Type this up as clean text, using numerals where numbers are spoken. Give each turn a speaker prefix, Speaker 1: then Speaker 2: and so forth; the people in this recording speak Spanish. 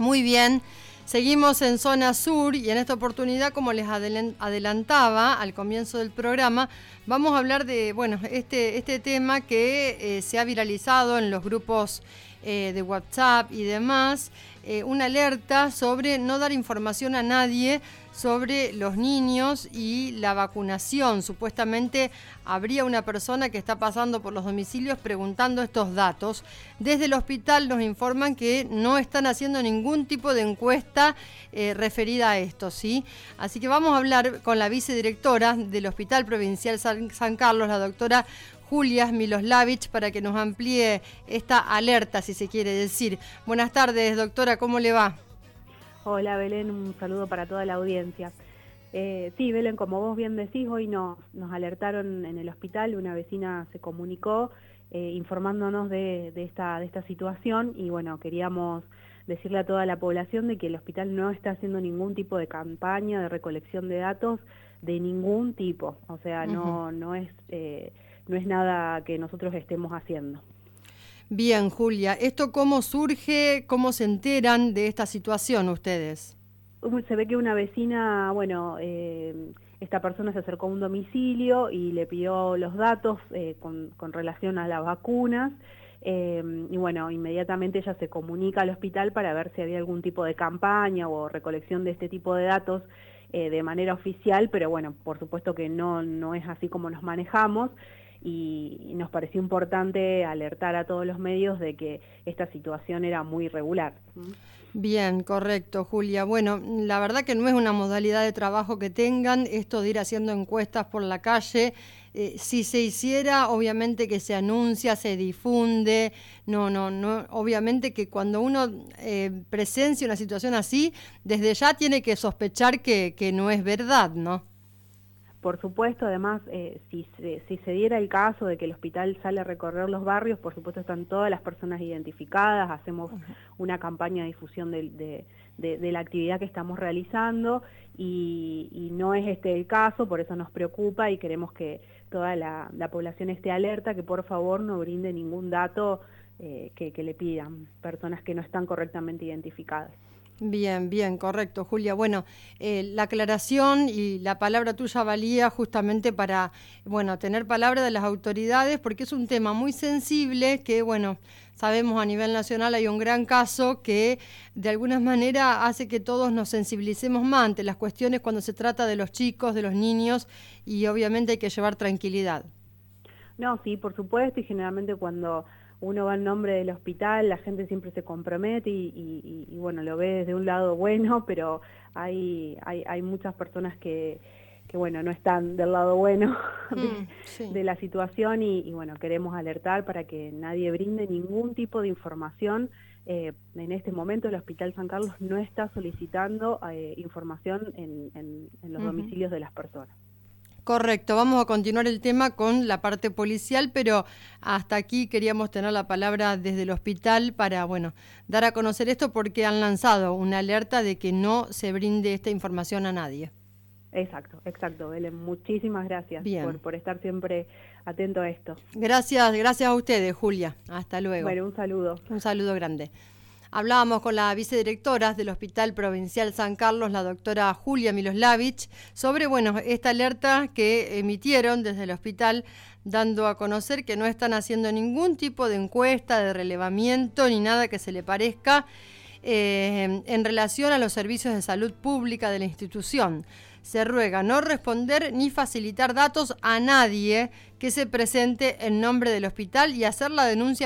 Speaker 1: Muy bien, seguimos en Zona Sur y en esta oportunidad, como les adelantaba al comienzo del programa, vamos a hablar de este tema que se ha viralizado en los grupos de WhatsApp y demás, una alerta sobre no dar información a nadie sobre los niños y la vacunación. Supuestamente habría una persona que está pasando por los domicilios preguntando estos datos. Desde el hospital nos informan que no están haciendo ningún tipo de encuesta referida a esto, ¿sí? Así que vamos a hablar con la vicedirectora del Hospital Provincial San Carlos, la doctora Julia Miloslavich, para que nos amplíe esta alerta, si se quiere decir. Buenas tardes, doctora, ¿cómo le va?
Speaker 2: Hola Belén, un saludo para toda la audiencia. Sí, Belén, como vos bien decís, hoy nos alertaron en el hospital, una vecina se comunicó informándonos de esta situación y bueno, queríamos decirle a toda la población de que el hospital no está haciendo ningún tipo de campaña de recolección de datos de ningún tipo, o sea, no es nada que nosotros estemos haciendo.
Speaker 1: Bien, Julia, ¿esto cómo surge, cómo se enteran de esta situación ustedes?
Speaker 2: Se ve que una vecina, esta persona se acercó a un domicilio y le pidió los datos con relación a las vacunas y bueno, inmediatamente ella se comunica al hospital para ver si había algún tipo de campaña o recolección de este tipo de datos de manera oficial, pero bueno, por supuesto que no es así como nos manejamos. Y nos pareció importante alertar a todos los medios de que esta situación era muy irregular.
Speaker 1: Bien, correcto, Julia. Bueno, la verdad que no es una modalidad de trabajo que tengan esto de ir haciendo encuestas por la calle. Si se hiciera, obviamente que se anuncia, se difunde. No, obviamente que cuando uno presencia una situación así, desde ya tiene que sospechar que no es verdad, ¿no?
Speaker 2: Por supuesto, además, si se diera el caso de que el hospital sale a recorrer los barrios, por supuesto están todas las personas identificadas, hacemos una campaña de difusión de la actividad que estamos realizando y no es este el caso, por eso nos preocupa y queremos que toda la población esté alerta, que por favor no brinde ningún dato que le pidan personas que no están correctamente identificadas.
Speaker 1: Bien, correcto, Julia. Bueno, la aclaración y la palabra tuya valía justamente para, tener palabra de las autoridades, porque es un tema muy sensible que, sabemos a nivel nacional hay un gran caso que de alguna manera hace que todos nos sensibilicemos más ante las cuestiones cuando se trata de los chicos, de los niños, y obviamente hay que llevar tranquilidad.
Speaker 2: No, sí, por supuesto, y generalmente cuando uno va en nombre del hospital, la gente siempre se compromete y lo ve desde un lado bueno, pero hay muchas personas que no están del lado bueno de la situación y queremos alertar para que nadie brinde ningún tipo de información. En este momento el Hospital San Carlos no está solicitando información en los domicilios de las personas.
Speaker 1: Correcto, vamos a continuar el tema con la parte policial, pero hasta aquí queríamos tener la palabra desde el hospital para, dar a conocer esto porque han lanzado una alerta de que no se brinde esta información a nadie.
Speaker 2: Exacto, Belén. Muchísimas gracias por estar siempre atento a esto.
Speaker 1: Gracias a ustedes, Julia. Hasta luego.
Speaker 2: Bueno, un saludo.
Speaker 1: Un saludo grande. Hablábamos con la vicedirectora del Hospital Provincial San Carlos, la doctora Julia Miloslavich, sobre esta alerta que emitieron desde el hospital, dando a conocer que no están haciendo ningún tipo de encuesta, de relevamiento, ni nada que se le parezca en relación a los servicios de salud pública de la institución. Se ruega no responder ni facilitar datos a nadie que se presente en nombre del hospital y hacer la denuncia